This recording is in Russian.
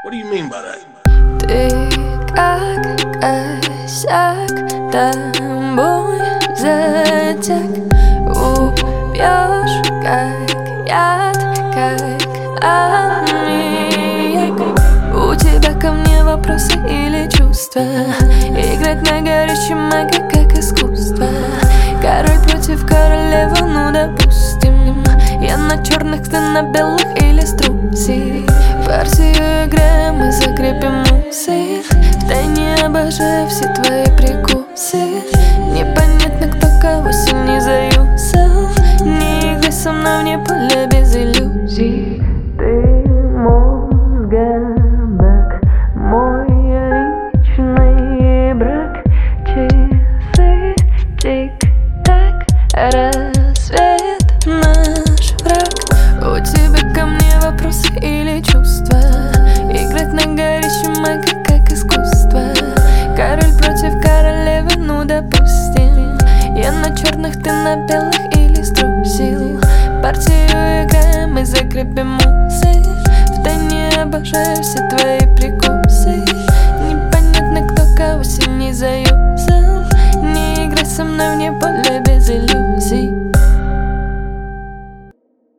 What do you mean by that? Ты как косяк, тобой затек. Убьешь как яд, как аммиак. У тебя ко мне вопросы или чувства? Играть на горячем маге, как искусство. Король против королевы, ну допустим. Я на черных, ты на белых или струсил. Партию играем, мы закрепим усы. Втайне обожаю все твои прикусы. Непонятно, кто кого сильнее заюзал. Не играй со мной вне поля без иллюзий. Ты мозгобак, мой личный брак. Часы тик-так, рассвет наш враг. У тебя ко мне вопросы или чувства? Играть на горячем маге, как искусство. Король против королевы, ну допустим. Я на черных, ты на белых или струсил. Партию играем, мы закрепим усы. Втайне обожаю все